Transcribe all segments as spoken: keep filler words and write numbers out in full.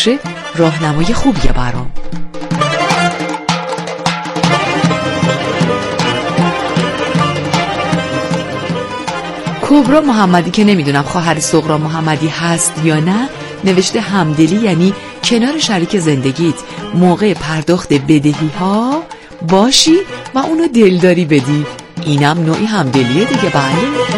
شه راهنمای خوبیه برام. کبرا محمدی که نمیدونم خواهر سغرا محمدی هست یا نه، نوشته همدلی یعنی کنار شریک زندگیت موقع پرداخت بدهی ها باشی و اونو دلداری بدی. اینم نوعی همدلیه دیگه. بله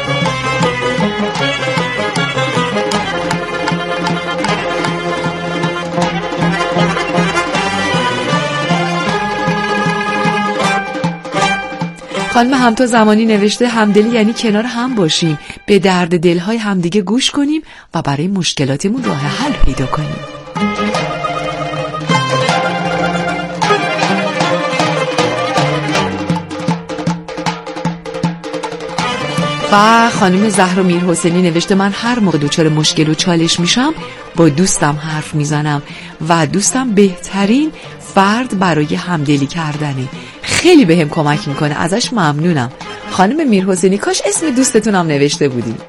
خانم همتا زمانی نوشته همدلی یعنی کنار هم باشیم، به درد دلهای همدیگه گوش کنیم و برای مشکلاتمون راه حل پیدا کنیم. و خانم زهرا میرحسینی نوشته من هر موقع دچار مشکل و چالش میشم با دوستم حرف میزنم و دوستم بهترین فرد برای همدلی کردنه. خیلی بهم کمک میکنه، ازش ممنونم. خانم میرحسینی کاش اسم دوستتونم نوشته بودیم.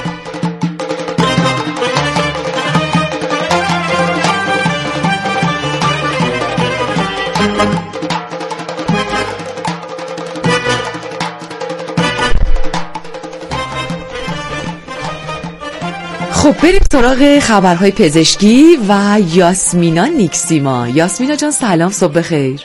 خب بریم سراغ خبرهای پزشکی و یاسمینا نیکسیما. یاسمینا جان سلام، صبح بخیر.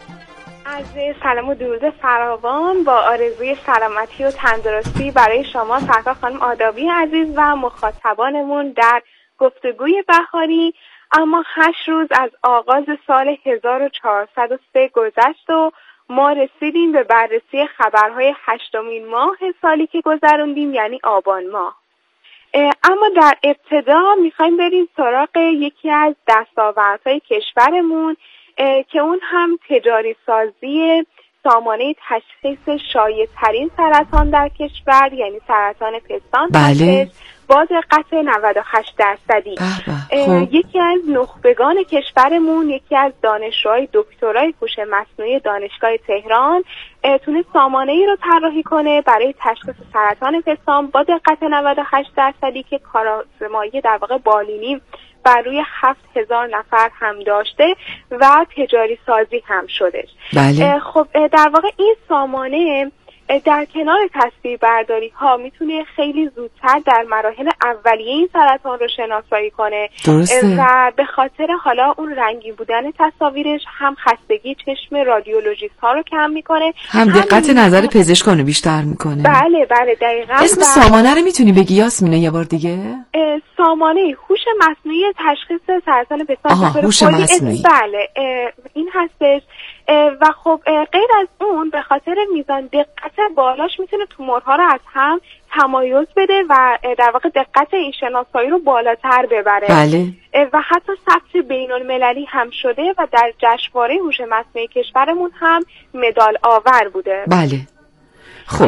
عرض سلام و درود فراوان با آرزوی سلامتی و تندرستی برای شما سرکار خانم آدابی عزیز و مخاطبانمون در گفتگوی بهاری. اما هشت روز از آغاز سال هزار و چهارصد و سه گذشت و ما رسیدیم به بررسی خبرهای هشتمین ماه سالی که گذروندیم، یعنی آبان ماه. اما در ابتدا میخوایم بریم سراغ یکی از دستاوردهای کشورمون که اون هم تجاری سازی سامانه تشخیص شایع‌ترین سرطان در کشور، یعنی سرطان پستان. بله. با دقت نود و هشت درصدی. خب. یکی از نخبگان کشورمون، یکی از دانشجوهای دکترای هوش مصنوعی دانشگاه تهران تونست سامانه ای رو طراحی کنه برای تشخیص سرطان پستان با دقت نود و هشت درصدی که کارآزمایی در واقع بالینی بر روی هفت هزار نفر هم داشته و تجاری سازی هم شده. بله. خب در واقع این سامانه در کنار تصویر برداری ها میتونه خیلی زودتر در مراحل اولیه این سرطان رو شناسایی کنه. درسته. و به خاطر حالا اون رنگی بودن تصاویرش هم خستگی چشم رادیولوژیست ها رو کم میکنه، هم دقت نظر پزشکان رو بیشتر میکنه. بله بله دقیقاً. اسم سامانه رو میتونی بگی یاسمینا یه بار دیگه؟ سامانه هوش مصنوعی تشخیص سرطان پستان. آها هوش مصنوعی. بله این هستش. و خب غیر از اون به خاطر میزان دقت بالاش میتونه تومورها رو از هم تمایز بده و در واقع دقت این شناسایی رو بالاتر ببره. بله. و حتی ثبت بین المللی هم شده و در جشنواره هوش مصنوعی کشورمون هم مدال آور بوده. بله. خب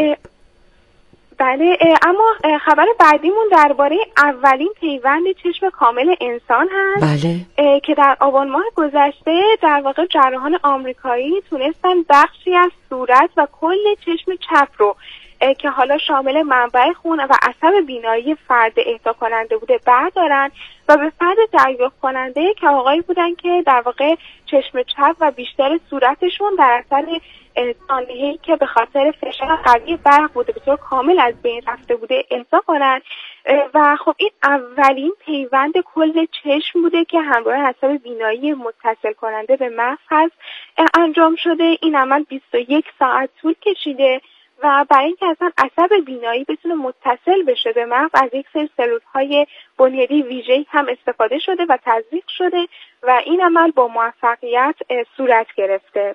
بله. اما خبر بعدیمون درباره اولین پیوند چشم کامل انسان هست. بله. که در آبان ماه گذشته در واقع جراحان آمریکایی تونستن بخشی از صورت و کل چشم چپ رو که حالا شامل منبع خون و عصب بینایی فرد اهدا کننده بوده بردارن و به فرد دریافت کننده که آقایی بودن که در واقع چشم چپ و بیشتر صورتشون در اثر سانحه‌ای که به خاطر فشار قوی برق بوده به طور کامل از بین رفته بوده امضا کنن. و خب این اولین پیوند کل چشم بوده که همراه عصب بینایی متصل کننده به مغز هست انجام شده. این عمل بیست و یک ساعت طول کشیده و برای اینکه اصلا عصب بینایی بتونه متصل بشه به مغز از یک سری سلول‌های بنیادی ویژه‌ای هم استفاده شده و تزریق شده و این عمل با موفقیت صورت گرفته.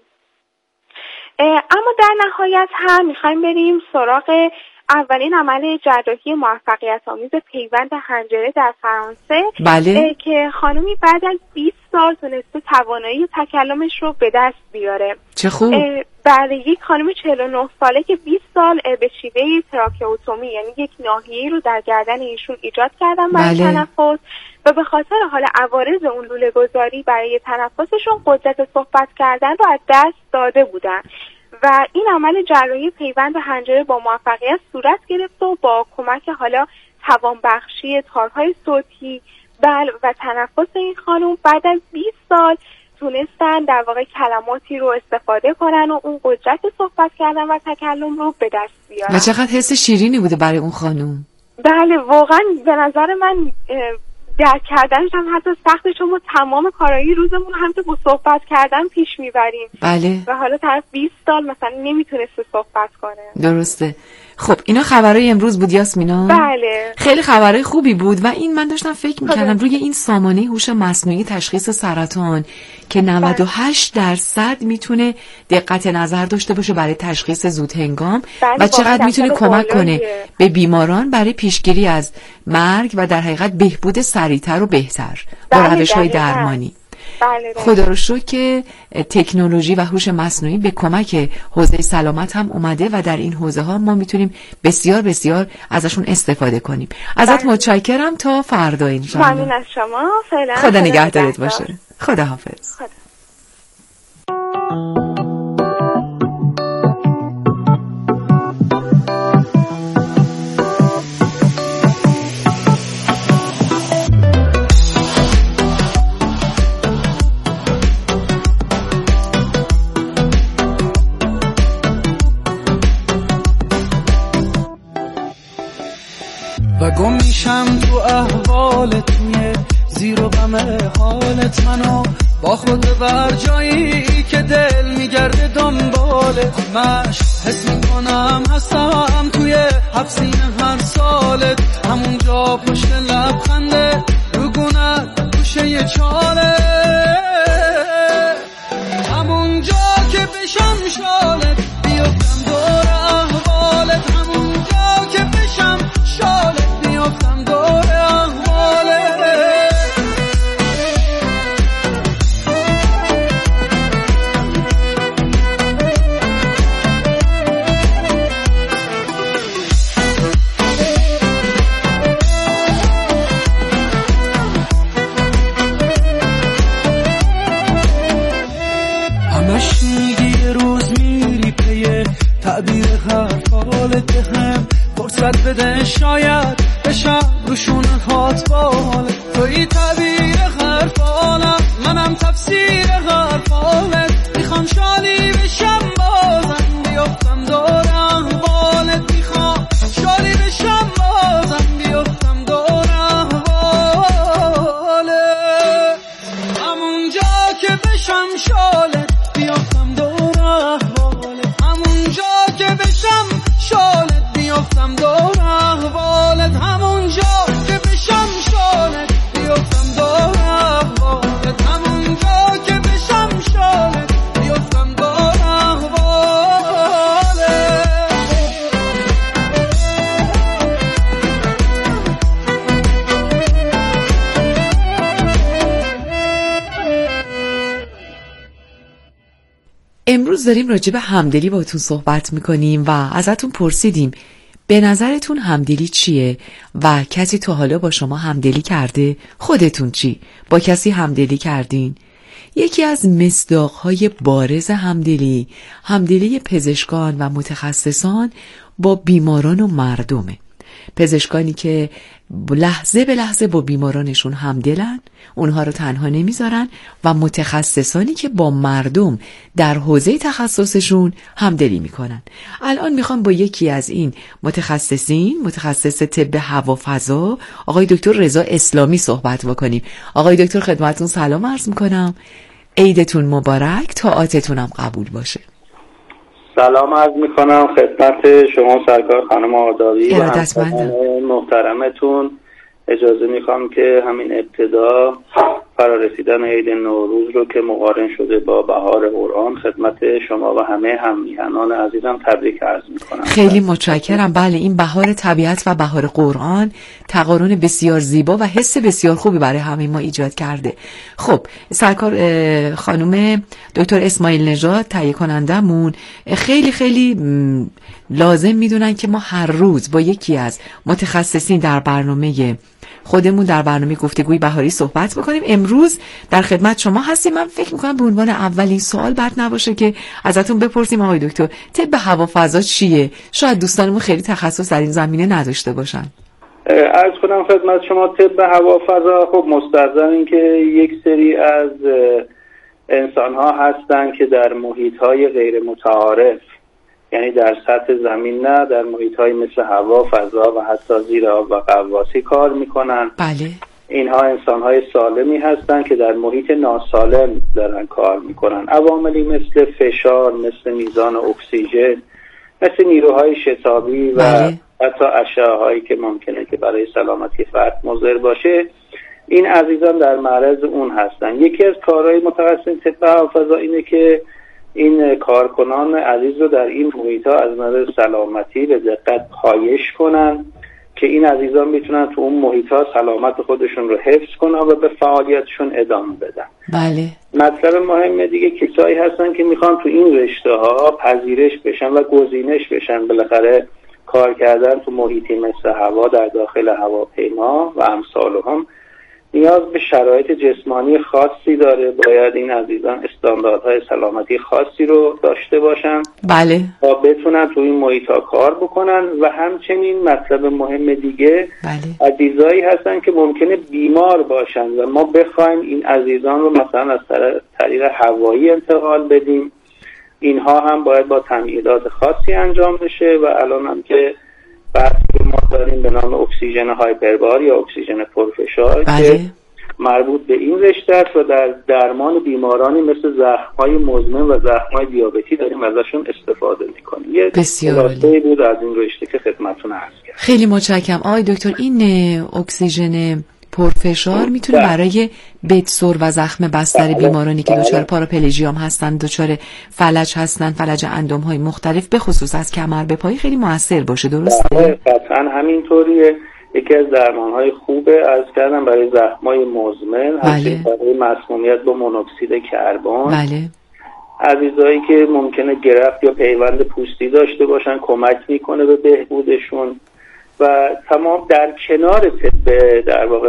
اما در نهایت هم میخوایم بریم سراغ اولین عمل جراحی موفقیت آمیز پیوند حنجره در فرانسه. بله. که خانومی بعد از بیست سال تونسته توانایی تکلمش رو به دست بیاره. چه خوب. برای یک خانم چهل و نه ساله که بیست سال به شیوه تراکئوتومی یعنی یک ناحیه‌ای رو در گردن ایشون ایجاد کردن برای بله. تنفس و به خاطر حال عوارض اون لوله گذاری برای تنفسشون قدرت صحبت کردن رو از دست داده بودن و این عمل جراحی پیوند حنجره با موفقیت صورت گرفت و با کمک حالا توانبخشی تارهای صوتی بله و تنفس این خانم بعد از بیست سال تونستن در واقع کلماتی رو استفاده کنن و اون قدرت صحبت کردن و تکلم رو به دست بیارن. و چقدر حس شیرینی بوده برای اون خانم. بله واقعا به نظر من درک کردنش هم حتی سخته، چون ما تمام کارایی روزمون هم که با صحبت کردن پیش میبریم. بله. و حالا طرف بیست سال مثلا نمیتونسته صحبت کنه. درسته. خب اینا خبرهای امروز بود یاسمینا؟ بله. خیلی خبرهای خوبی بود و این من داشتم فکر میکردم روی این سامانه هوش مصنوعی تشخیص سرطان که نود و هشت درصد میتونه دقت نظر داشته باشه برای تشخیص زود هنگام و چقدر میتونه کمک کنه به بیماران برای پیشگیری از مرگ و در حقیقت بهبود سریعتر و بهتر با روش‌های درمانی. بله خدا رو شکر که تکنولوژی و هوش مصنوعی به کمک حوزه سلامت هم اومده و در این حوزه ها ما میتونیم بسیار بسیار ازشون استفاده کنیم. ازت بله. متشکرم تا فردا انشاءالله. ممنون از شما. فعلا خدا نگهدارت باشه. خدا حافظ. خدا. و گم میشم تو احوالت، توی زیر و غم حالت، منو با خود بر جایی که دل میگرده دنبالت. مش حس میکنم هستم توی حبسین هر سالت، همونجا پشت لبخنده رو گونت گوشه چاله، همونجا که بشم شالت بیفتم دور احوالت، همونجا که بشم شالت بیفتم دور احوالت. همش میگی یه روز میری پی تعبیر حرفالت، هم فرصت بده شاید بشم روشون هات بالت. توی تعبیر حرفالم، منم تفسیر حرفالت، میخوام شالی بشم بازم بیفتم دور احوالت، میخوام شالی بشم بازم بیفتم دور احوالت، همونجا که بشم شالت بیفتم دور احوالت، همونجا که بشم شالت بیفتم دور احوالت، همونجا که بشم شالت بیفتم دور احوالت، همونجا که بشم شالت بیفتم دور احوالت. امروز داریم راجع به همدلی باهاتون صحبت میکنیم و ازتون پرسیدیم به نظرتون همدلی چیه و کسی تا حالا با شما همدلی کرده؟ خودتون چی؟ با کسی همدلی کردین؟ یکی از مصداقهای بارز همدلی، همدلی پزشکان و متخصصان با بیماران و مردمه. پزشکانی که لحظه به لحظه با بیمارانشون همدلن، اونها رو تنها نمیذارن، و متخصصانی که با مردم در حوزه تخصصشون همدلی میکنن. الان میخوام با یکی از این متخصصین، متخصص طب هوا فضا، آقای دکتر رضا اسلامی صحبت بکنیم. آقای دکتر خدمتتون سلام عرض میکنم. عیدتون مبارک، طاعتتون هم قبول باشه. سلام عرض میکنم خدمت شما سرکار خانم آدابی و همکاران محترمتون. اجازه میخوام که همین ابتدا فرارسیدن عید نوروز رو که مقارن شده با بهار قرآن خدمت شما و همه هممیهنان عزیزم تبریک عرض میکنم. خیلی متشکرم. بله، این بهار طبیعت و بهار قرآن تقارن بسیار زیبا و حس بسیار خوبی برای همه ما ایجاد کرده. خب سرکار خانم دکتر اسماعیل نژاد تهیه کنندمون خیلی خیلی لازم میدونن که ما هر روز با یکی از متخصصین در برنامه خودمون در برنامه گفتگوی بهاری صحبت بکنیم. امروز در خدمت شما هستیم. من فکر میکنم به عنوان اولین سوال بد نباشه که ازتون بپرسیم آقای دکتر طب هوا فضا چیه؟ شاید دوستانمون خیلی تخصص در این زمینه نداشته باشن. عرض کنم خدمت شما طب هوا فضا خب مستلزم این که یک سری از انسان ها هستن که در محیط های غیر متعارف، یعنی در سطح زمین نه، در محیط های مثل هوا فضا و حتی زیر آب و غواصی کار میکنن. بله. اینها انسان های سالمی هستن که در محیط ناسالم دارن کار میکنن. عواملی مثل فشار، مثل میزان اکسیژن، مثل نیروهای شتابی و بله. حتی اشعه هایی که ممکنه که برای سلامتی فرد مضر باشه، این عزیزان در معرض اون هستن. یکی از کارهای متخصص طب هوا فضا اینه که این کارکنان عزیز رو در این محیط ها از نظر سلامتی به دقت پایش کنن که این عزیزان میتونن تو اون محیط ها سلامت خودشون رو حفظ کنن و به فعالیتشون ادامه بدن. بله. مطلب مهم دیگه کسایی هستن که میخوان تو این رشته ها پذیرش بشن و گزینش بشن. بالاخره کار کردن تو محیطی مثل هوا در داخل هواپیما و امثالهم نیاز به شرایط جسمانی خاصی داره. باید این عزیزان استانداردهای سلامتی خاصی رو داشته باشن. بله. تا بتونن تو این محیط ها کار بکنن. و همچنین مطلب مهم دیگه، بله. عزیزایی هستن که ممکنه بیمار باشن و ما بخوایم این عزیزان رو مثلا از طریق هوایی انتقال بدیم، اینها هم باید با تمهیدات خاصی انجام بشه. و الان هم که بحثی ما داریم به نام اکسیژن هایپربار یا اکسیژن پرفشار، بله. که مربوط به این رشته است و در درمان بیمارانی مثل زخم‌های مزمن و زخم‌های دیابتی داریم ازشون استفاده می‌کنیم. یه بسیار عالی بود از این رشته که خدمتتون عرض کردم. خیلی متشکرم آقای دکتر. این اکسیژن پرفشار میتونه بله. برای بدسر و زخم بستر بله. بیمارانی که بله. دچار پاراپلژیام هستن، دچار فلج هستن، فلج اندام‌های مختلف به خصوص از کمر به پای خیلی موثر باشه. درسته؟ بله قطعا همینطوریه. یکی از درمان‌های خوبه از کردم برای زخم‌های مزمن، بله. برای مسمومیت با مونوکسید کربن. بله. عزیزایی که ممکنه گرفت یا پیوند پوستی داشته باشن کمک میکنه به بهبودشون. و تمام در کنار طب در واقع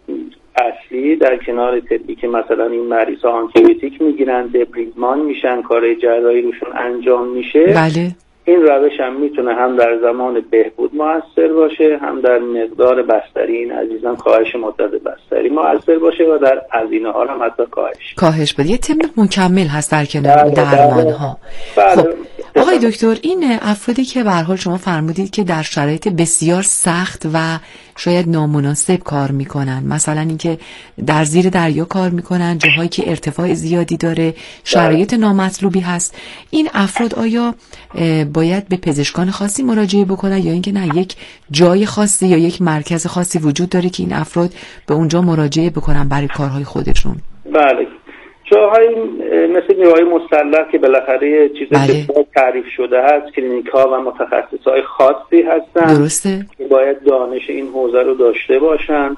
اصلی، در کنار طبی که مثلا این مریض ها آنتیبیوتیک میگیرن، دبریزمان میشن، کار جراحی روشون انجام میشه. بله. این روش هم میتونه هم در زمان بهبود موثر باشه، هم در مقدار بستری این عزیزان کاهش مدت بستری موثر باشه و در هزینه ها هم حتی کاهش کاهش بده. یه تم مکمل هست در کنار درمان ها. خب آقای دکتر، این افرادی که به هر حال شما فرمودید که در شرایط بسیار سخت و شاید نامناسب کار میکنن، مثلا اینکه در زیر دریا کار میکنن، جاهایی که ارتفاع زیادی داره، شرایط نامطلوبی هست، این افراد آیا باید به پزشکان خاصی مراجعه بکنن یا اینکه نه یک جای خاصی یا یک مرکز خاصی وجود داره که این افراد به اونجا مراجعه بکنن برای کارهای خودشون؟ بله، جاهای مثل نیروهای مسلح که بالاخره چیزی بله. که تعریف شده هست، کلینیک‌ها و متخصصای خاصی هستن. درسته. که باید دانش این حوزه رو داشته باشن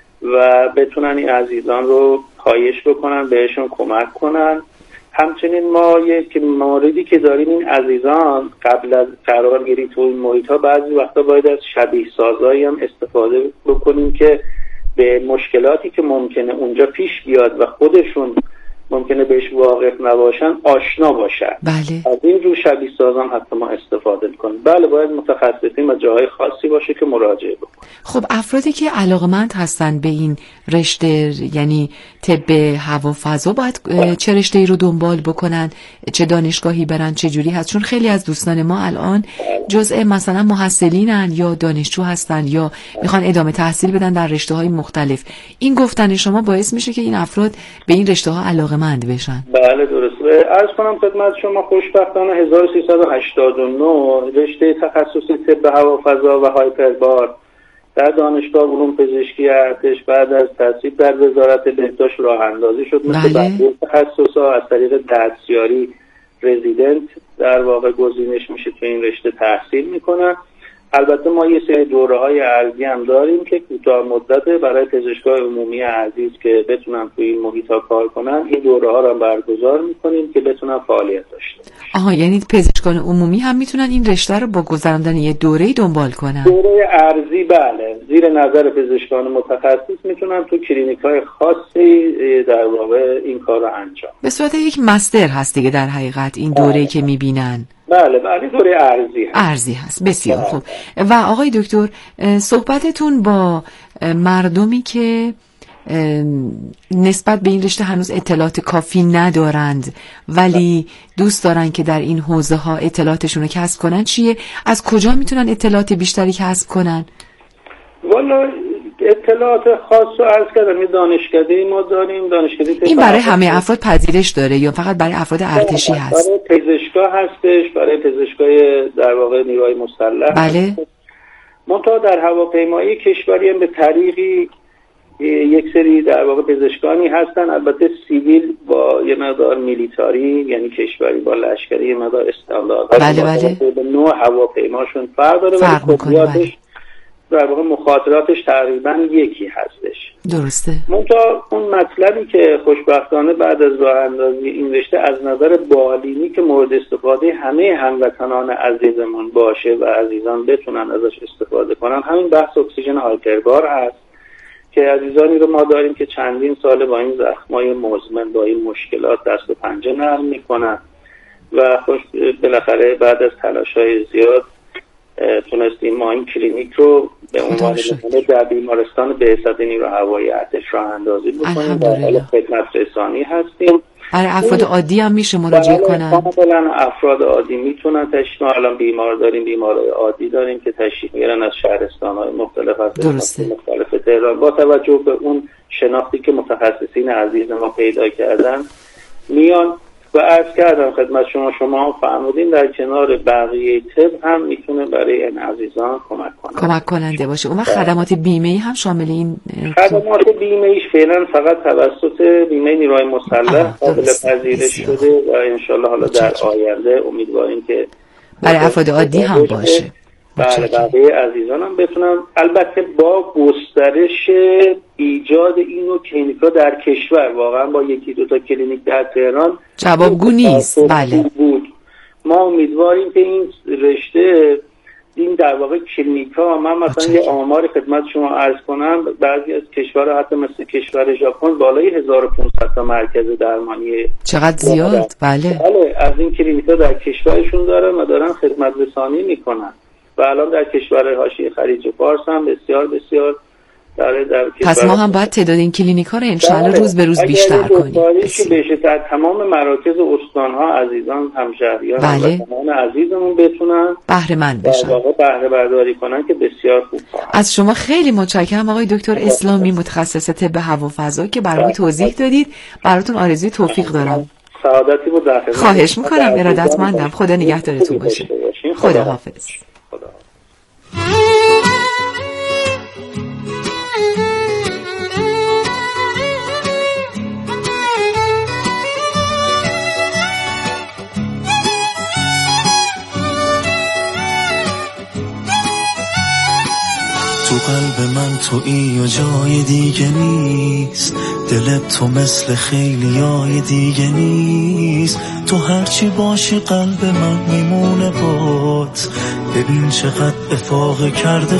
و بتونن این عزیزان رو پایش بکنن، بهشون کمک کنن. همچنین ما یک موردی که داریم، این عزیزان قبل از قرارگیری تو این محیط ها بعضی وقتا باید از شبیه سازایی هم استفاده بکنیم که به مشکلاتی که ممکنه اونجا پیش بیاد و خودشون ممکنه بهش واقف نباشن آشنا باشن. بله. از این رو شبیه سازان حتی ما استفاده کنیم. بله، باید متخصصین و جاهای خاصی باشه که مراجعه بکنیم. خب افرادی که علاقمند هستن به این رشته، یعنی طب هوا فضا، باید چه رشته‌ای رو دنبال بکنن، چه دانشگاهی برن، چه جوری هست؟ چون خیلی از دوستان ما الان جزء مثلا محصلینن یا دانشجو هستن یا میخوان ادامه تحصیل بدن در رشته‌های مختلف. این گفتن شما باعث میشه که این افراد به این رشته‌ها علاقمند بشن. بله درسته. عرض کنم خدمت شما خوشبختانه هزار و سیصد و هشتاد و نه رشته تخصصی طب هوا فضا و هایپربار در دانشگاه علوم پزشکی ارتش بعد از تحصیل در وزارت بهداشت راه اندازی شد. مثل بله. بقیه تخصصا از طریق دستیاری رزیدنت در واقع گزینش میشه تو این رشته تحصیل میکنن. البته ما یه سری دوره‌های ارزی هم داریم که کوتاه مدته برای پزشکای عمومی عزیز که بتونن توی این محیط‌ها کار کنن. این دوره‌ها رو برگزار می‌کنیم که بتونن فعالیت داشته باشن. آها، یعنی پزشکان عمومی هم میتونن این رشته رو با گذراندن یه دوره‌ای دنبال کنن. دوره ارزی بله، زیر نظر پزشکان متخصص میتونن تو کلینیک‌های خاصی در واقع این کار رو انجام. به صورت یک مستر هست دیگه در حقیقت این دوره‌ای که میبینن. بله بله دوره ارزی هست. ارزی هست. بسیار بله. خوب. و آقای دکتر صحبتتون با مردمی که نسبت به این رشته هنوز اطلاعات کافی ندارند ولی دوست دارن که در این حوزه ها اطلاعاتشون رو کسب کنن چیه؟ از کجا میتونن اطلاعات بیشتری کسب کنن؟ والا اطلاعات خاص رو عرض کردم یه دانشکده ما داریم. دانشکده این برای همه افراد پذیرش داره یا فقط برای افراد ارتشی هست؟ برای پزشکا هستش، برای پزشکای در واقع نیروهای مسلح. بله. منتها در هواپیمایی کشوری هم به طریقی یک سری در واقع پزشکانی هستن، البته سیویل با یه مقدار میلیتاری، یعنی کشوری با لشکری یه مقدار استاندارد. بله بله. به نوع هواپیماشون فرق داره فرق ولی خصوصیاتش در واقع مخاطراتش تقریبا یکی هستش. درسته. منتها اون مطلبی که خوشبختانه بعد از راه اندازی این رشته از نظر بالینی که مورد استفاده همه هموطنان عزیزمون باشه و عزیزان بتونن ازش استفاده کنن، همین بحث اکسیژن هایپربار هست که عزیزانی رو ما داریم که چندین ساله با این زخمای مزمن، با این مشکلات دست و پنجه نرم میکنن و خوش بالاخره بعد از تلاش‌های زیاد تونستیم ما این کلینیک رو به عنوان در بیمارستان بعثت نیروی هوایی ارتش راه اندازی بکنیم و حالا خدمت رسانی هستیم. برای افراد عادی هم میشه مراجعه کنن؟ کاملا افراد عادی میتونن تشریف. ما الان بیمار داریم، بیمارای عادی داریم که تشریف میگیرن از شهرستان‌های مختلف از مختلف تهران. با توجه به اون شناختی که متخصصین عزیز ما پیدا کردن میان و عرض کردم خدمت شما شما فرمودین در کنار بقیه طب هم میتونه برای این عزیزان کمک کنه، کمک کننده باشه. اون خدمات بیمه‌ای هم شامل این خدمات بیمه‌ایش فعلا فقط توسط بیمه نیروهای مسلح قابل پذیرش شده و انشالله حالا در آینده امیدواریم که برای افراد عادی هم باشه. بله بقیه عزیزان هم بتونن، البته با گسترش ایجاد اینو کلینیکا در کشور. واقعا با یکی دو تا کلینیک در تهران جوابگو نیست. بله بود. ما امیدواریم که این رشته این در واقع کلینیکا، من مثلا یه آمار خدمت شما عرض کنم، بعضی از کشورها حتی مثل کشور ژاپن بالای هزار و پانصد تا مرکز درمانی. چقدر زیاد. بله بله از این کلینیکا در کشورشون دارن و دارن خدمت رسانی میکنن و الان در کشور حاشیه خلیج فارس هم بسیار بسیار در در پس ما هم باید تعداد این کلینیک‌ها رو انشاءالله روز به روز بیشتر کنیم. که بشه در تمام مراکز استان‌ها عزیزان همشهریان بله. و تمام عزیزمون بتونن بهره مند بشن، در واقع بهره برداری کنن که بسیار خوب خواهد. از شما خیلی متشکرم آقای دکتر اسلامی، متخصص طب هوافضا، که برام توضیح دادید. براتون آرزوی توفیق دارم. سعادتی بود در خدمت. خواهش می‌کنم، ارادتمندم. خدا نگهدارتون باشه. خدا حافظ. تو قلب من تویی و جای دیگه نیست، دلت تو مثل خیلیای دیگه نیست. تو هرچی باشی قلب من میمونه بات، ببین چقدر افاقه کرده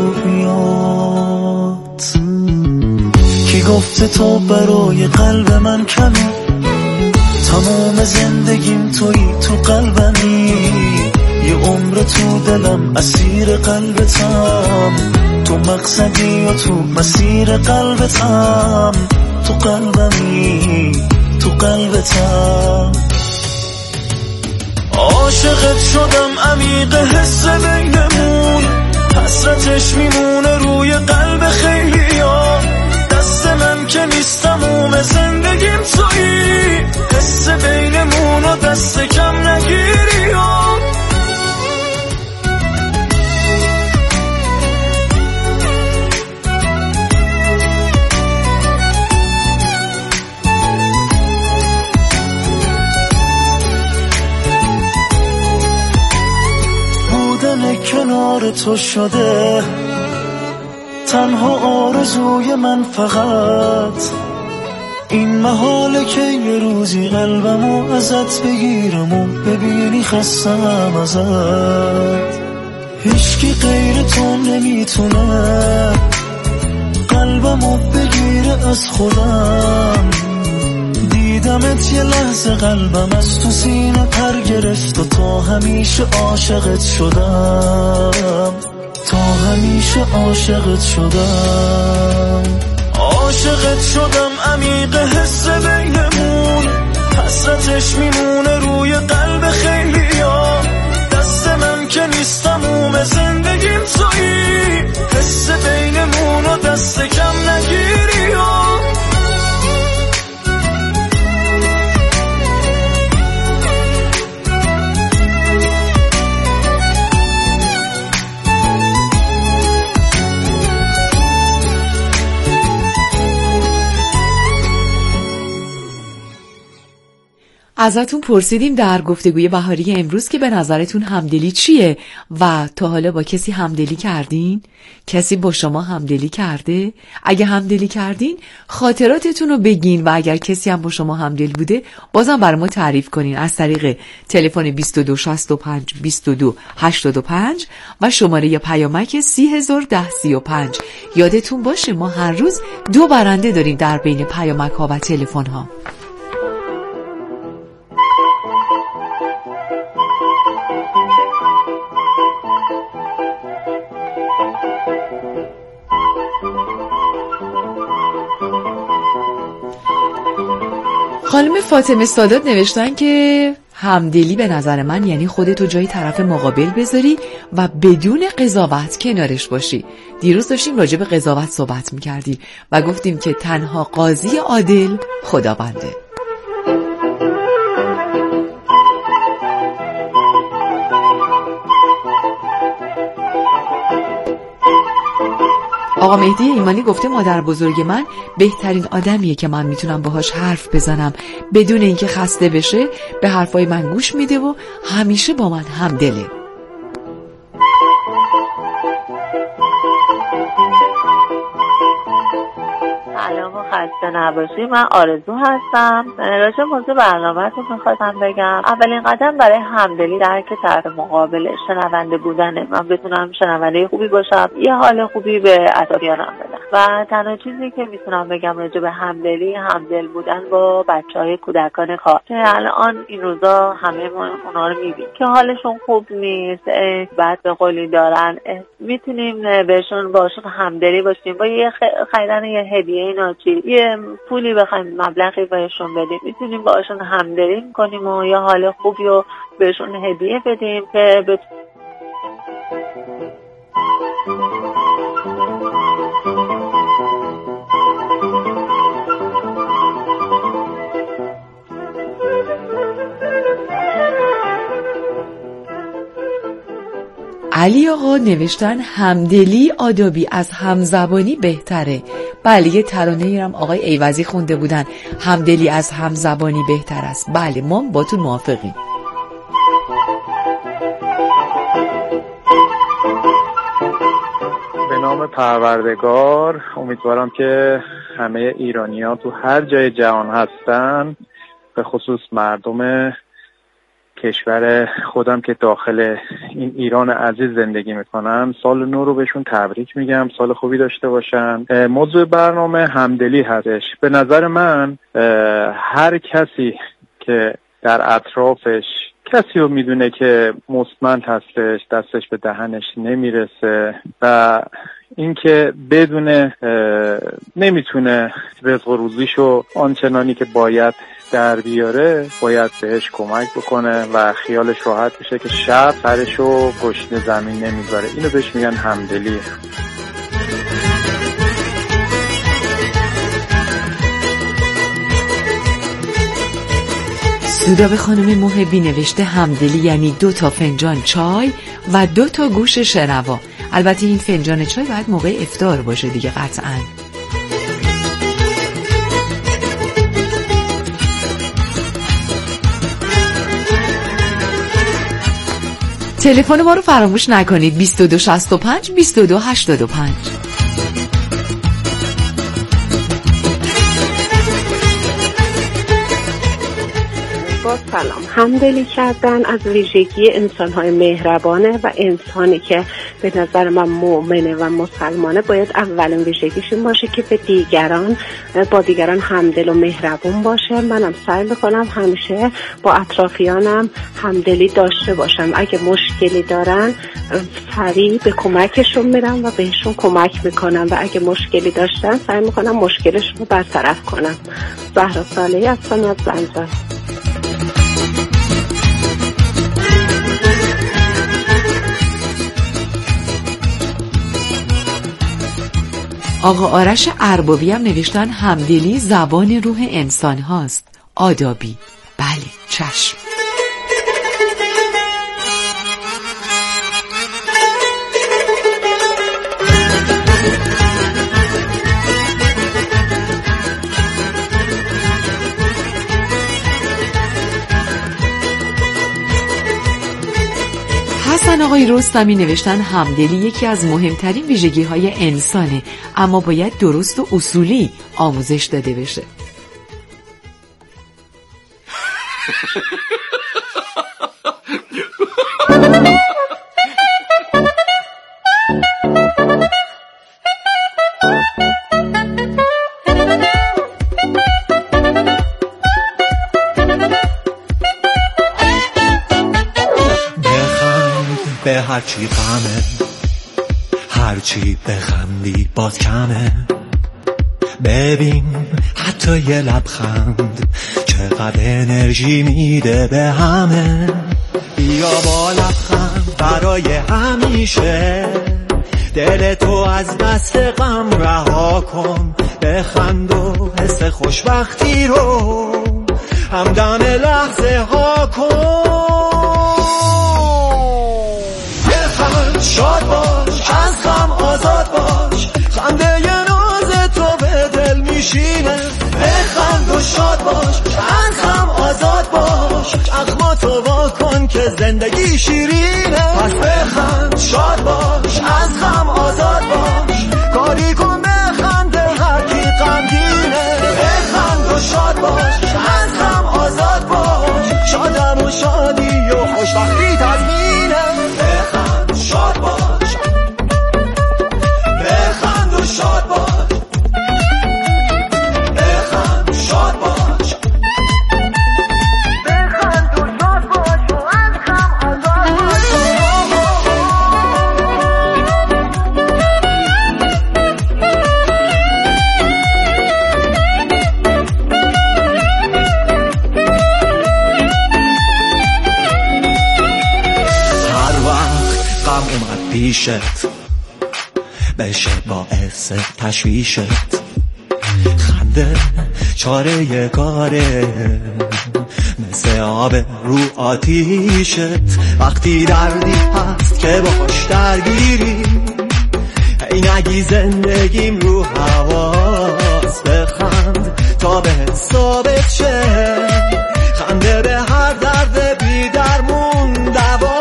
خوبیات. کی گفته تو برای قلب من کمی، تمام زندگیم تویی، تو قلبمی. یه عمر تو دلم اسیر قلبتم، تو مقصدی و تو مسیر قلبتم. تو قلبمی، تو قلبتم. عاشقت شدم عمیق حس بینمون، حسرتش میمونه روی قلب خیلیا. دست من که نیستموم زندگیم تویی، حس بینمون و دست کم نگیری ها. کنار تو شده تنها آرزوی من، فقط این محاله که یه روزی قلبمو ازت بگیرم و ببینی خستم ازت. هیچکی غیر تو نمیتونه قلبمو بگیره از خودم. دیدمت یه لحظه لحظه قلبم از تو سینه پر گرفت و تا همیشه عاشقت شدم، تا همیشه عاشقت شدم. عاشقت شدم عمیق حس بینمون، حسرتش میمونه روی قلب خیلیا. دست من که نیست تموم زندگیم تویی، حس بینمون و دست کم نگیری ها. ازتون پرسیدیم در گفتگوی بهاری امروز که به نظرتون همدلی چیه و تا حالا با کسی همدلی کردین؟ کسی با شما همدلی کرده؟ اگه همدلی کردین خاطراتتون رو بگین و اگر کسی هم با شما همدل بوده بازم برای ما تعریف کنین از طریق تلفن بیست و دو شصت و پنج بیست و دو هشتاد و پنج و شماره ی پیامک سی هزار ده سی و پنج. یادتون باشه ما هر روز دو برنده داریم در بین پیامک ها و تلفن ها. خانم فاطمه سادات نوشتن که همدلی به نظر من یعنی خودتو جای طرف مقابل بذاری و بدون قضاوت کنارش باشی. دیروز داشتیم راجع به قضاوت صحبت میکردیم و گفتیم که تنها قاضی عادل خداونده. آقا مهدی ایمانی گفته مادر بزرگ من بهترین آدمیه که من میتونم باهاش حرف بزنم بدون اینکه خسته بشه، به حرفای من گوش میده و همیشه با من همدله. سلام و خسته نباشی. من آرزو هستم. راجع موضوع برنامه‌تون می‌خواستم بگم اولین قدم برای همدلی درک طرف مقابل شنونده بودنه. من بتونم شنونده خوبی باشم، یه حال خوبی به اطرافیانم بدم. و تنها چیزی که میتونم بگم راجع به همدلی، همدل بودن با بچهای کودکان کار که الان این روزا همه ما اونا رو می‌بینیم که حالشون خوب نیست، بعد به قولی دارن، میتونیم بهشون باشون همدلی باشیم با یه خریدن یه هدیه ناچیز، یه پولی بخوایم مبلغی بهشون بدیم، میتونیم باشون همدلی کنیم و یه حال خوبی رو بهشون هدیه بدیم که بت... علی آقا نوشتن همدلی آدابی از همزبانی بهتره. بله یه ترانه ایرم آقای ایوزی خونده بودن، همدلی از همزبانی بهتر است. بله ما با تو موافقیم. به نام پروردگار امیدوارم که همه ایرانی‌ها تو هر جای جهان هستن، به خصوص مردم کشور خودم که داخل این ایران عزیز زندگی میکنن، سال نو رو بهشون تبریک میگم، سال خوبی داشته باشن. موضوع برنامه همدلی هستش. به نظر من هر کسی که در اطرافش کسی رو میدونه که مستمند هستش، دستش به دهنش نمیرسه و اینکه بدونه نمیتونه رزق و روزیشو آنچنانی که باید در بیاره، باید بهش کمک بکنه و خیالش راحت بشه که شب سرشو گشنه زمین نمیذاره. اینو بهش میگن همدلی. سودابه خانم محبی نوشته همدلی یعنی دو تا فنجان چای و دو تا گوش شنوا. البته این فنجان چای باید موقع افطار باشه دیگه قطعاً. تلفن ما رو فراموش نکنید بیست و دو شصت و پنج بیست و دو هشتاد و پنج. با با سلام. همدلی کردن از ویژگی انسان‌های مهربانه و انسانی که به نظر من مؤمنه و مسلمانه باید اولین ویژگیش این باشه که به دیگران با دیگران همدل و مهربون باشه. منم سعی میکنم همیشه با اطرافیانم همدلی داشته باشم. اگه مشکلی دارن سریع به کمکشون میرم و بهشون کمک میکنم و اگه مشکلی داشتن سعی میکنم مشکلشون رو برطرف کنم. زهرا صالحی هستم از زنجان. آقا آرش اربابی هم نوشتن همدلی زبان روح انسان هاست. آدابی. بله چشم. حسن آقای رستمی نوشتن همدلی یکی از مهمترین ویژگی های انسانه، اما باید درست و اصولی آموزش داده بشه. به هرچی غمه، هرچی بخندی باز کمه. ببین حتی یه لبخند چقدر انرژی میده به همه. بیا با لبخند برای همیشه دل تو از دست غم رها کن. بخند و حس خوشبختی رو همدم لحظه ها کن. شاد باش، از غم آزاد باش، خنده ی ناز تو به دل میشینه. بخند و شاد باش، از غم آزاد باش، چشماتو وا کن که زندگی شیرینه. پس بخند شاد باش، از غم آزاد باش، کاری کن بخند هر کی غمگینه. بخند و شاد باش، از غم آزاد باش، شادم و شادی و خوشبختی تضمینه. بخند شاد باش، بخند و شاد باش، بخند شاد باش، بخند و شاد باش و از غم آزاد هر وقت غم اومد پیشت بشه باعث تشویشت. خنده چاره کاره مثل آب رو آتیشت. وقتی دردی هست که باش درگیری ای نگی زندگیم رو حواس. بخند تا به ثابت شه، خنده به هر درد بی درمون دواست.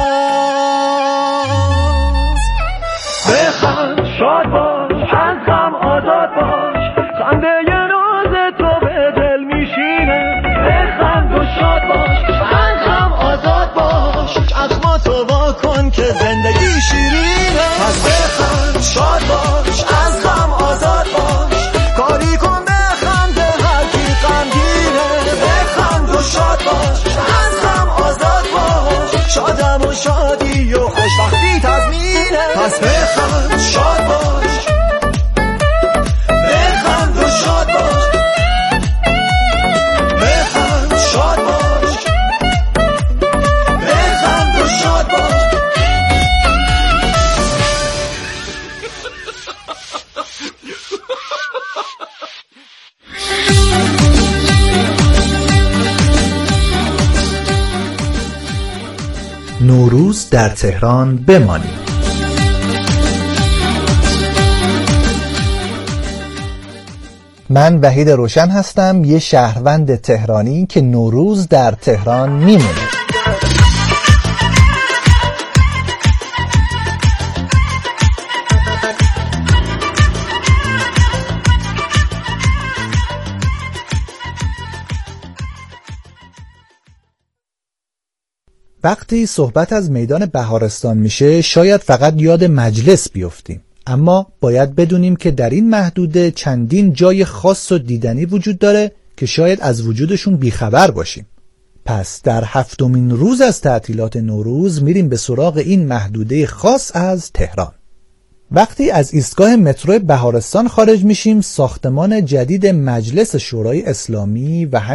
بخند شاد باش، از غم آزاد باش، خنده ی ناز تو به دل میشینه. بخند و شاد باش، از غم آزاد باش، چشماتو وا کن که زندگی شیرینه. پس بخند شاد باش، از غم آزاد باش، کاری کن بخند هر کی غمگینه. بخند و شاد باش، از غم آزاد باش، شادم و شادی و خوشبختی تضمینه. پس بخند شاد باش، بخند و شاد باش، بخند شاد باش، بخند و شاد باش. نوروز در تهران بمانید. من وحید روشن هستم، یه شهروند تهرانی که نوروز در تهران میمونه. وقتی صحبت از میدان بهارستان میشه شاید فقط یاد مجلس بیفتیم، اما باید بدونیم که در این محدوده چندین جای خاص و دیدنی وجود داره که شاید از وجودشون بیخبر باشیم. پس در هفتمین روز از تعطیلات نوروز میریم به سراغ این محدوده خاص از تهران. وقتی از ایستگاه مترو بهارستان خارج میشیم، ساختمان جدید مجلس شورای اسلامی و